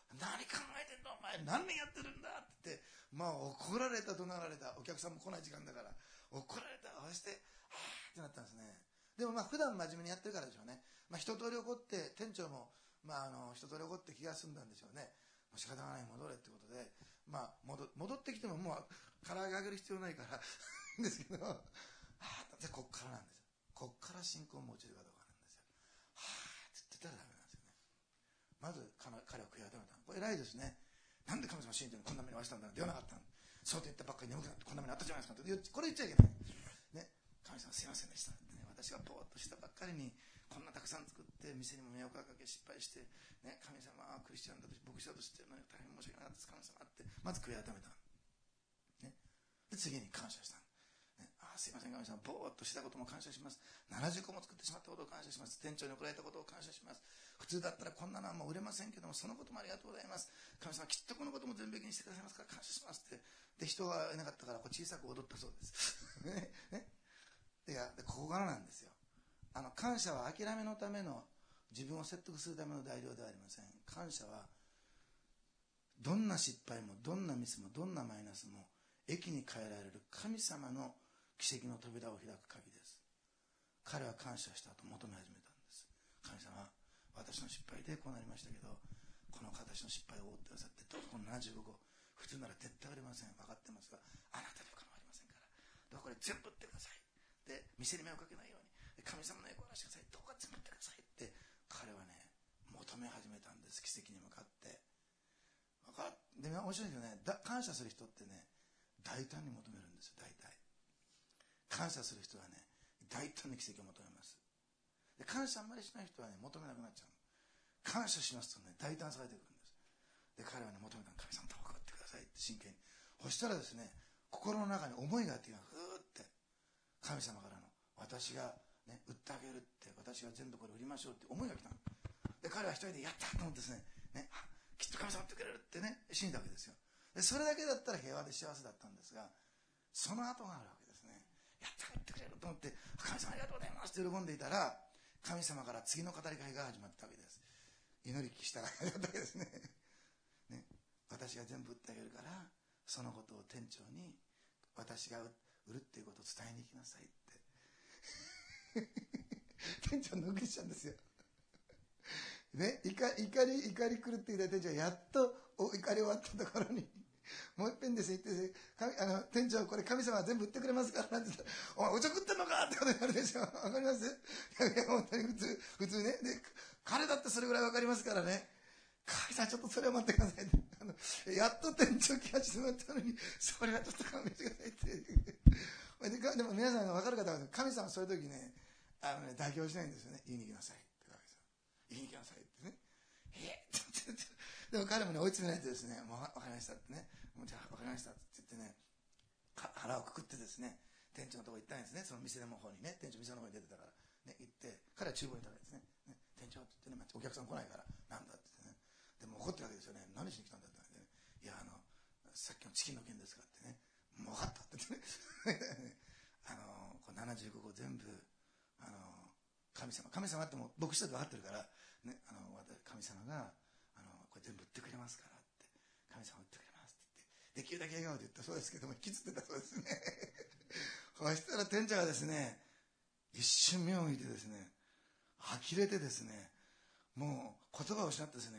何考えてんだお前、何年やってるんだって言って、まあ怒られた怒鳴られた、お客さんも来ない時間だから怒られた、そしてはぁってなったんですね。でもまあ普段真面目にやってるからでしょうね。まあ一通り怒って店長もまああの一通り怒って気が済んだんでしょうね。もう仕方がない戻れってことで、まあ戻戻ってきてももう唐揚げあげる必要ないからですけど、はぁでこっからなんですよ。こっから信仰も落ちるかどうかなんですよ。はぁって言ってたらダメなんですよね。まず彼は悔い改めた。これ偉いですね。なんで神様信じてるのこんな目に遭わせたんだ、出なかったの、そうと言ったばっかり眠くなってこんな目に遭ったじゃないですかって、これ言っちゃいけないね。神様すいませんでしたって、ね、私がぼーっとしたばっかりにこんなたくさん作って店にも迷惑をかけ失敗して、ね、神様はクリスチャンだと牧師だと知ってるのに大変申し訳なかったです神様ってまず悔い改めた、ね、で次に感謝した、ね、あすいません神様ぼーっとしたことも感謝します、ななじゅっこも作ってしまったことを感謝します、店長に怒られたことを感謝します、普通だったらこんなのはもう売れませんけどもそのこともありがとうございます、神様きっとこのことも全部にしてくださいますから感謝しますって、で人がいなかったからこう小さく踊ったそうですねね、いやここからなんですよ。あの感謝は諦めのための自分を説得するための材料ではありません。感謝はどんな失敗もどんなミスもどんなマイナスも益に変えられる神様の奇跡の扉を開く鍵です。彼は感謝した後求め始めたんです。神様、私の失敗でこうなりましたけどこの形の失敗を負ってくださってどうぞこのななじゅうごこ普通なら絶対売れません、分かってますがあなたに不可能ありませんからどうかこれ全部売ってください、で店に目をかけないように神様の栄光を出してください、どうか全部売ってくださいって彼はね求め始めたんです。奇跡に向かって分かで面白いけどね、感謝する人ってね大胆に求めるんですよ。大体感謝する人はね大胆に奇跡を求めます。で感謝あんまりしない人はね求めなくなっちゃう。感謝しますとね大胆されてくるんです。で彼はね求めたの、神様どうか売ってくださいって真剣に。そしたらですね心の中に思いがあってふーって神様からの私が、ね、売ってあげるって、私が全部これ売りましょうって思いが来たので、彼は一人でやったと思ってですね、ねきっと神様売ってくれるってね信じたわけですよ。でそれだけだったら平和で幸せだったんですが、その後があるわけですね。やった売ってくれると思って神様ありがとうございますって喜んでいたら、神様から次の語りかけが始まったわけです。祈り聞きしたら始まったわけですね。ね、私が全部売ってあげるからそのことを店長に私が売るっていうことを伝えに行きなさいって店長のクリスチャンですよね、怒り怒り狂っていた店長がやっとお怒り終わったところにもう一遍ですね言ってあの店長これ神様は全部売ってくれますからなんて言ったらお前おちょくってんのかってことになるでしょ。わかります？いやいや本当に普通普通ねで彼だってそれぐらいわかりますからね、神様ちょっとそれを待ってくださいってあのやっと店長気が沈まったのにそれはちょっと勘弁してくださいってで, でも皆さんが分かる方は神様はそういう時ねあのね妥協しないんですよね。言いに行きなさいって言いに行きなさいってね、えー、でも彼もね追い詰めないとですね、もう分かりましたってね、もうじゃあ分かりましたって言ってね腹をくくってですね店長のところ行ったんですね。その店の方にね、店長店の方に出てたからね行って彼は厨房にいたわけですね。ね店長って言ってねお客さん来ないからなんだって言ってね、でも怒ってるわけですよね。何しに来たんだって言ってね、いやあのさっきのチキンの件ですかってね、もう分かったって言ってねあのこうななじゅうごこ全部あの神様神様ってもう牧師だと分かってるから、ね、あの神様があのこれ全部売ってくれますからって神様売ってくれますって言ってできるだけ笑顔で言ったそうですけども引きつってたそうですねそしたら店長がですね一瞬目を見てですね呆れてですねもう言葉を失ってですね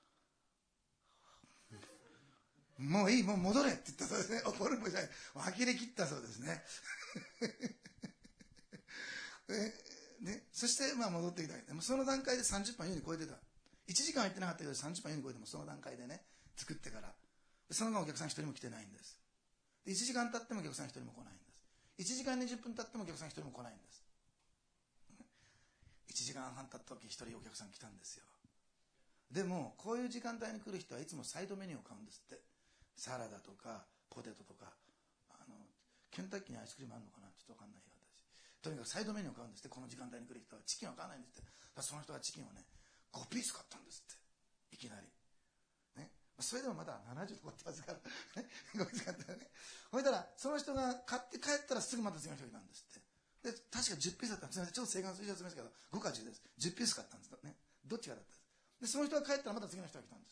もういいもう戻れって言ったそうですね。怒るもじゃない呆れ切ったそうですねね、そしてまあ戻ってきたわけで、その段階でさんじゅっぷん優に超えてた。いちじかんは行ってなかったけどさんじゅっぷん優に超えてもその段階でね作ってからその後お客さん一人も来てないんです。でいちじかん経ってもお客さん一人も来ないんです。いちじかんにじゅっぷん経ってもお客さん一人も来ないんです。いちじかんはん経った時一人お客さん来たんですよ。でもこういう時間帯に来る人はいつもサイドメニューを買うんですって。サラダとかポテトとかあのケンタッキーにアイスクリームあるのかなちょっと分かんないよ私。とにかくサイドメニューを買うんですって。この時間帯に来る人はチキンは買わないんですって。だからその人はチキンをねごピース買ったんですっていきなりね。それでもまだななじゅうとかってますからねごピース買ったらね。ほいだらその人が買って帰ったらすぐまた次の人が来たんですって。で確かじゅっピースだったんです。ちょっと正確な数字はすみませんけどごかじゅうです。じゅっピース買ったんですね。どっちがだったんです。でその人が帰ったらまた次の人が来たんですって。で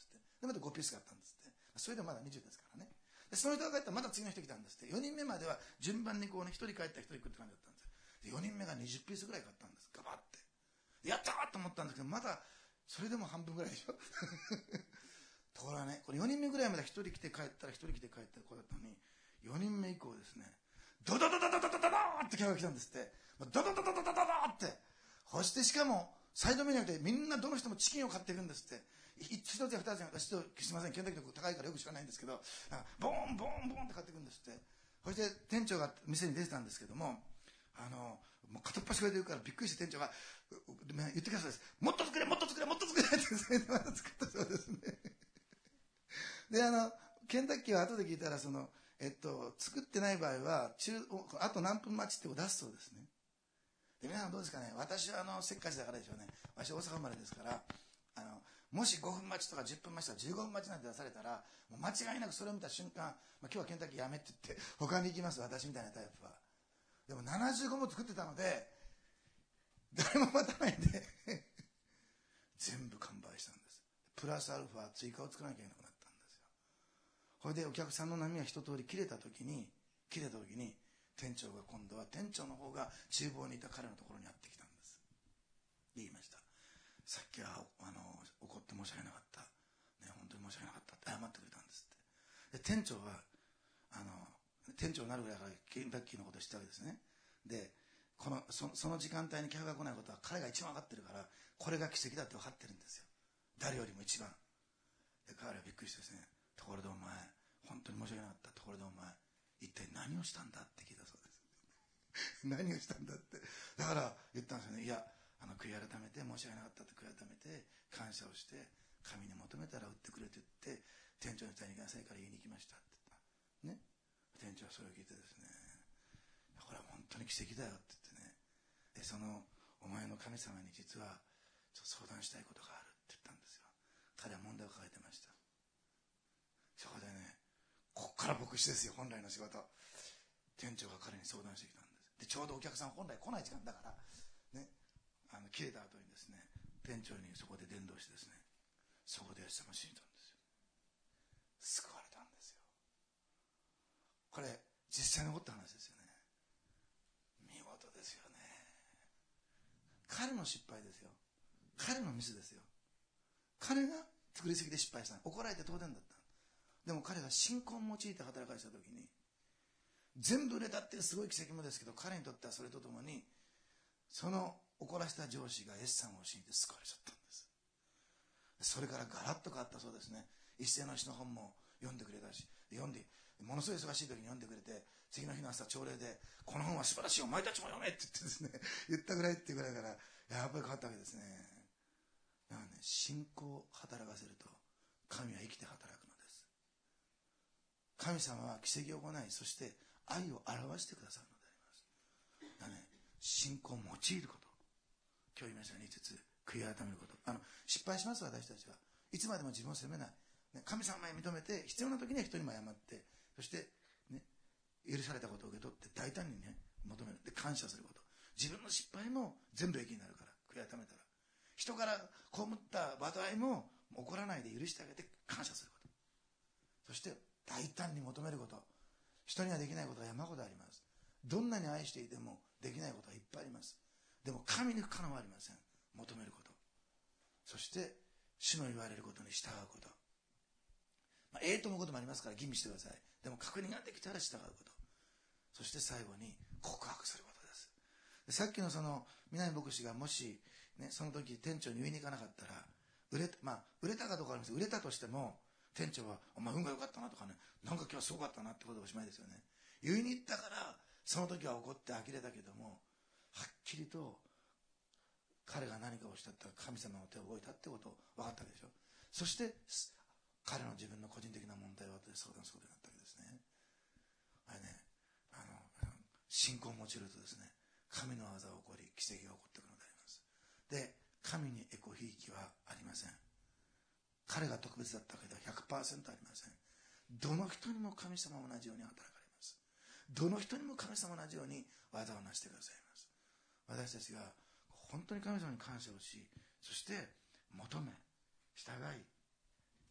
でまたごピース買ったんですって。それでまだにじゅうですからね。でその人が帰ったらまた次の人来たんですって。よにんめまでは順番にこうね、ひとり帰ったひとり行くって感じだったんですよ。でよにんめがにじゅうピースぐらい買ったんです。ガバって。やったーと思ったんですけど、まだそれでも半分ぐらいでしょ。ところがね、これよにんめぐらいまでひとり来て帰ったらひとり来て帰ったらこうだったのに、よにんめ以降ですね、ドドドドドドドドドーって客が来たんですって。ドドドドドドドドって。そしてしかも、サイドメニューでみんなどの人もチキンを買っていくんですって。一つや二つや、私とすみません、ケンタッキーの高いからよく知らないんですけど、ボーンボーンボーンって買っていくんですって。そして店長が店に出てたんですけども、あの、もう片っ端から出るからびっくりして店長が、言ってくださいです。もっと作れ、もっと作れ、もっと作れってそれでまた作ったそうですね。で、あの、ケンタッキーは後で聞いたら、その、えっと、作ってない場合は、中、あと何分待ちって出すそうですね。で、皆さんどうですかね。私はあの、せっかちだからでしょうね。私大阪生まれですから、あの、もしごふん待ちとかじゅっぷん待ちとかじゅうごふん待ちなんて出されたら、もう間違いなくそれを見た瞬間、まあ、今日はケンタッキーやめって言って、他に行きます、私みたいなタイプは。でもななじゅうごも作ってたので、誰も待たないで全部完売したんです。プラスアルファ追加を作らなきゃいけなくなったんですよ。これでお客さんの波が一通り切れた時に、切れた時に、店長が今度は、店長の方が厨房にいた彼のところにやってきたんです。で言いました。さっきはあの怒って申し訳なかった、ね、本当に申し訳なかったって謝ってくれたんですって。で店長はあの店長になるぐらいからケンタッキーのことを知ったわけですね。でこの そ, その時間帯に客が来ないことは彼が一番分かってるから、これが奇跡だって分かってるんですよ、誰よりも一番。で彼はびっくりしてですね、ところでお前本当に申し訳なかった、ところでお前一体何をしたんだって聞いたそうです何をしたんだって。だから言ったんですよね。いやあの悔い改めて申し訳なかったって悔い改めて感謝をして神に求めたら売ってくれと言って店長に伝えに行きなさいから言いに行きましたって言ったね。店長はそれを聞いてですね、これは本当に奇跡だよって言ってね、でそのお前の神様に実はちょっと相談したいことがあるって言ったんですよ。彼は問題を抱えてました。そこでね、こっから牧師ですよ、本来の仕事。店長が彼に相談してきたんです。でちょうどお客さん本来来ない時間だからね、あの切れた後にですね、店長にそこで伝道してですね、そこでイエス様を信じたんですよ。救われたんですよ。これ実際に起こった話ですよね。見事ですよね。彼の失敗ですよ、彼のミスですよ。彼が作りすぎて失敗した。怒られて当然だった。でも彼が信仰を用いて働かせた時に、全部売れたっていうすごい奇跡もですけど、彼にとってはそれとともにその怒らせた上司がイエス様を信じて救われちゃったんです。それからガラッと変わったそうですね。一斉の詩の本も読んでくれたし、読んでものすごい忙しい時に読んでくれて、次の日の朝朝礼でこの本は素晴らしい、お前たちも読めって言ってですね言ったぐらいっていうぐらいからやっぱり変わったわけですね。だからね、信仰を働かせると神は生きて働くのです。神様は奇跡を行い、そして愛を表してくださるのであります。だからね、信仰を用いること、今日言いましたようにいつつ悔い改めること。あの失敗します、私たちはいつまでも自分を責めない、ね、神様に認めて必要な時には人にも謝って、そして、ね、許されたことを受け取って大胆にね求める、で感謝すること。自分の失敗も全部益になるから、悔い改めたら人から被った場合も怒らないで許してあげて感謝すること、そして大胆に求めること。人にはできないことが山ほどあります。どんなに愛していてもできないことはいっぱいあります。でも神に不可能はありません。求めること、そして主の言われることに従うこと、まあ、ええと思うこともありますから吟味してください。でも確認ができたら従うこと、そして最後に告白することです。でさっきのその南牧師がもし、ね、その時店長に言いに行かなかったら売れ、まあ、売れたかどうかあります。売れたとしても店長はお前運が良かったなとかね、なんか今日はすごかったなってことでおしまいですよね。言いに行ったからその時は怒って呆れたけども、はっきりと彼が何かをしたったら神様の手を動いたってことを分かったわけでしょ。そして彼の自分の個人的な問題を後で相談することになったわけですね。あれね、あの信仰を用いるとですね、神の技が起こり奇跡が起こってくるのであります。で、神にエコひいきはありません。彼が特別だったわけでは ひゃくパーセント ありません。どの人にも神様同じように働かれます。どの人にも神様同じように技を成してくださいます。私たちが本当に神様に感謝をし、そして求め従い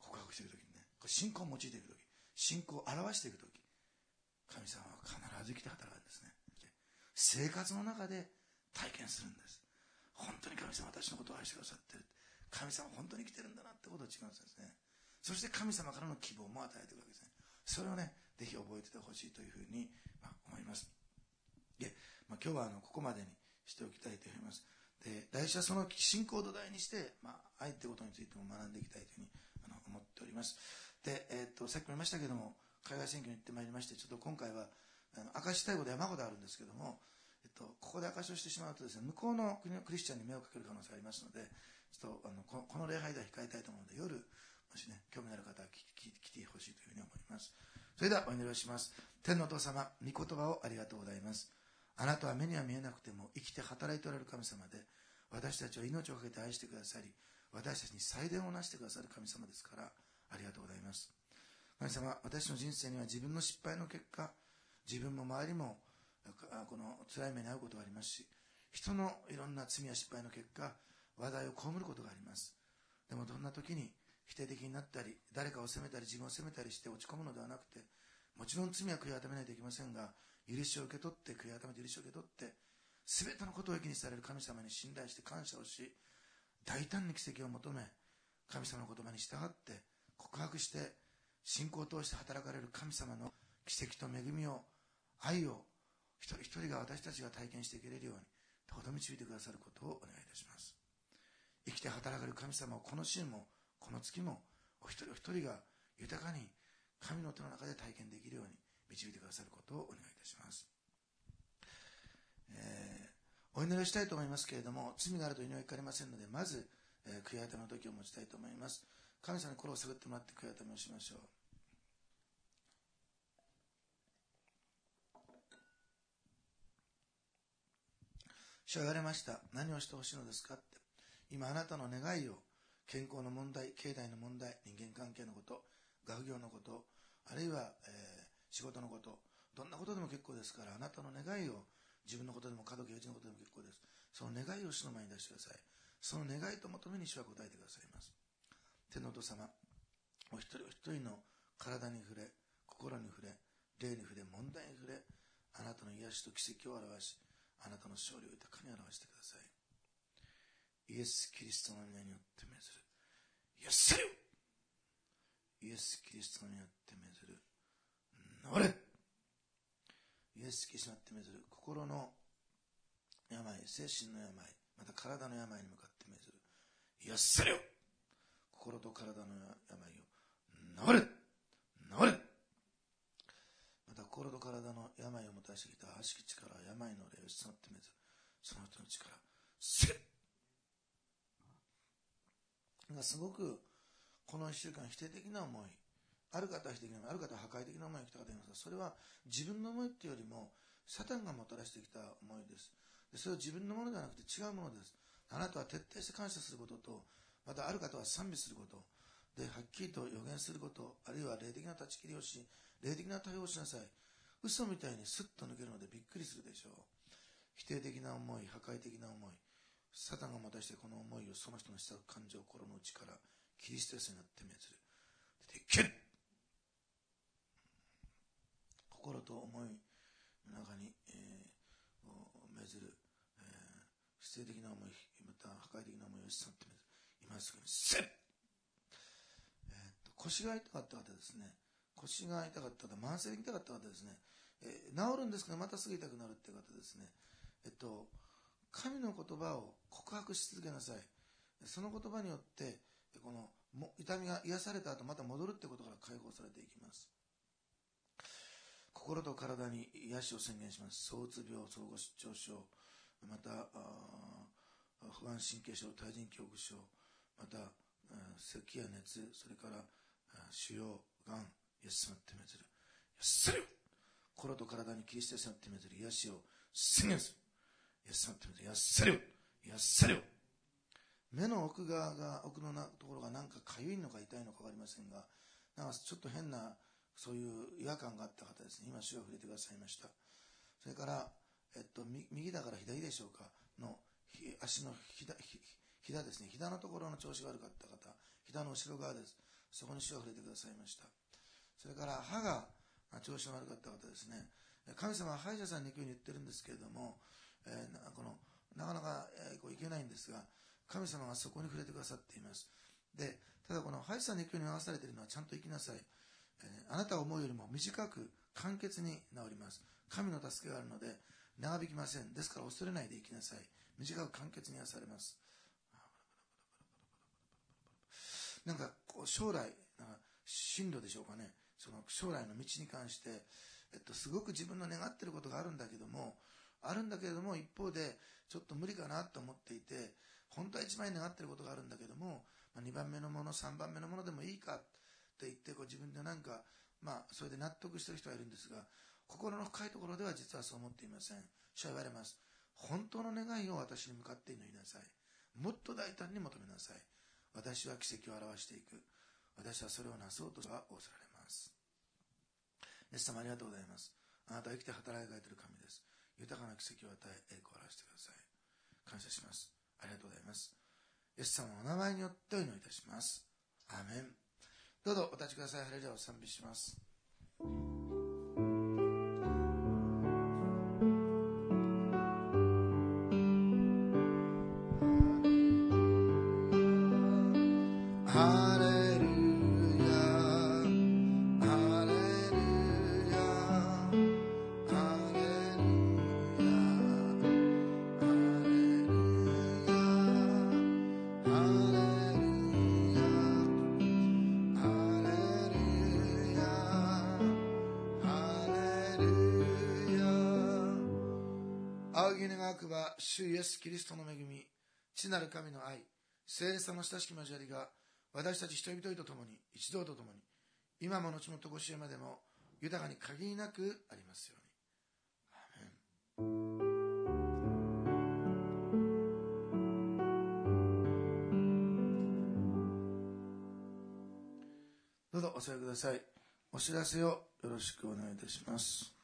告白していくときにね、信仰を用いていくとき、信仰を表していくとき、神様は必ず生きて働くんですね。生活の中で体験するんです。本当に神様は私のことを愛してくださってる。神様は本当に生きてるんだなってことを実感するんですね。そして神様からの希望も与えていくわけですね。それをね、ぜひ覚えててほしいというふうに、まあ、思います。で、まあ、今日はあのここまでにしておきたいと思います。で、第一はその信仰を土台にして、まあ、愛ということについても学んでいきたいというふうにあの思っております。で、えー、っとさっきも言いましたけども、海外選挙に行ってまいりまして、ちょっと今回はあの明かしたいこと山ほどあるんですけども、えっと、ここで証しをしてしまうとですね、向こうの国のクリスチャンに迷惑かける可能性がありますので、ちょっとあのこのこの礼拝では控えたいと思うので、夜、もしね、興味のある方は来てほしいというふうに思います。それではお祈りをします。天のお父様、御言葉をありがとうございます。あなたは目には見えなくても生きて働いておられる神様で、私たちを命をかけて愛してくださり、私たちに祭典をなしてくださる神様ですから、ありがとうございます。神様、私の人生には自分の失敗の結果、自分も周りもこの辛い目に遭うことがありますし、人のいろんな罪や失敗の結果、話題を被ることがあります。でもどんな時に否定的になったり、誰かを責めたり自分を責めたりして落ち込むのではなくて、もちろん罪は悔い改めないといけませんが、許しを受け取って悔い改めて許しを受け取って、全てのことを益にされる神様に信頼して感謝をし、大胆に奇跡を求め、神様の言葉に従って告白して信仰を通して働かれる神様の奇跡と恵みを、愛を一人一人が私たちが体験していけれるようにどうぞ導いてくださることをお願いいたします。生きて働かれる神様をこの週もこの月もお一人お一人が豊かに神の手の中で体験できるように導いてくださることをお願いいたします。えー、お祈りをしたいと思いますけれども、罪があると祈りはかかりませんので、まず、えー、悔い改めの時を持ちたいと思います。神様に心を探ってもらって悔い改めをしましょう。主は言われました。何をしてほしいのですかって。今あなたの願いを、健康の問題、経済の問題、人間関係のこと、学業のこと、あるいは、えー、仕事のこと、どんなことでも結構ですから、あなたの願いを、自分のことでも家族や友人のことでも結構です。その願いを主の前に出してください。その願いと求めに主は答えてくださいます。天のお父様、お一人お一人の体に触れ、心に触れ、霊に触れ、問題に触れ、あなたの癒しと奇跡を表し、あなたの勝利を豊かに表してください。イエス・キリストの皆によって命ずる。イエスせよ！イエス・キリストの皆によって命ずる。治れ！イエス・キリストによって命ずる。心の病、精神の病、また体の病に向かって命ずる。イエスせよ！心と体の病を治れ！治れ！また心と体の病をもたらしてきた悪しき力、病の霊を募って命ずる。その人の力、せっがすごくこの一週間否定的な思い、ある方は否定的な思い、ある方は破壊的な思いが来た方がいますが、それは自分の思いっていうよりもサタンがもたらしてきた思いです。でそれは自分のものではなくて違うものです。あなたは徹底して感謝することと、またある方は賛美することで、はっきりと予言すること、あるいは霊的な断ち切りをし、霊的な対応をしなさい。嘘みたいにスッと抜けるのでびっくりするでしょう。否定的な思い、破壊的な思い、サタンがもたらしてこの思いをその人のした感情、心の内からキリストになって命ずる。出ていけ！心と思いの中に、えー、命ずる、えー、否定的な思い、また破壊的な思いをし去って命ずる。今すぐにせっ、えー、と腰が痛かった方ですね。腰が痛かった方、慢性的に痛かった方ですね。えー、治るんですけどまたすぐ痛くなるっていう方ですね。えっと神の言葉を告白し続けなさい。その言葉によってこの痛みが癒された後また戻るってことから解放されていきます。心と体に癒しを宣言します。躁うつ病、相互失調症、また不安神経症、対人恐怖症、また咳や熱、それから腫瘍、がん、イエス様って命ずる。イエス様、心と体にキリスト様って命ずる癒しを宣言する。イエス様って命ずる。癒されよ、癒されよ。目の奥側が、奥のところがなんかかゆいのか痛いのか分かりませんが、なんかちょっと変なそういう違和感があった方ですね。今主が触れてくださいました。それから、えっと、右だから左でしょうかの足のひだ、ひだですね。ひだのところの調子が悪かった方、ひだの後ろ側です。 そこに主が触れてくださいました。それから歯が調子の悪かった方ですね。神様は歯医者さんに行くように言ってるんですけれども、えー、このなかなか、えー、こういけないんですが、神様がそこに触れてくださっています。で、ただこの歯医者さんに行くように合わされているのはちゃんと行きなさい。えー、あなたが思うよりも短く簡潔に治ります。神の助けがあるので長引きません。ですから恐れないで行きなさい。短く簡潔に癒されます。なんかこう将来、なんか進路でしょうかね。その将来の道に関して、えっと、すごく自分の願っていることがあるんだけども、あるんだけれども、一方で、ちょっと無理かなと思っていて、本当は一番に願っていることがあるんだけども、まあ、にばんめのもの、さんばんめのものでもいいかって言って、こう自分でなんか、まあ、それで納得している人がいるんですが、心の深いところでは実はそう思っていません。主は言われます。本当の願いを私に向かって祈りなさい。もっと大胆に求めなさい。私は奇跡を表していく。私はそれをなそうとは仰せられます。イエス様ありがとうございます。あなたは生きて働きかけている神です。豊かな奇跡を与え、栄光を表してください。感謝します。ありがとうございます。イエス様のお名前によってお祈りいたします。アーメン。どうぞお立ちください。ハレルヤを賛美します。ハレルヤ、ハレルヤ、ハレルヤ、ハレルヤ、ハレルヤ、ハレルヤ、ハレルヤ。仰ぎ願くば主イエスキリストの恵み、父なる神の愛、聖霊様の親しき交わりが私たち人々と共に、一同と共に、今も後もとごしえまでも豊かに限りなくありますように。アーメン。どうぞお座りください。お知らせをよろしくお願いいたします。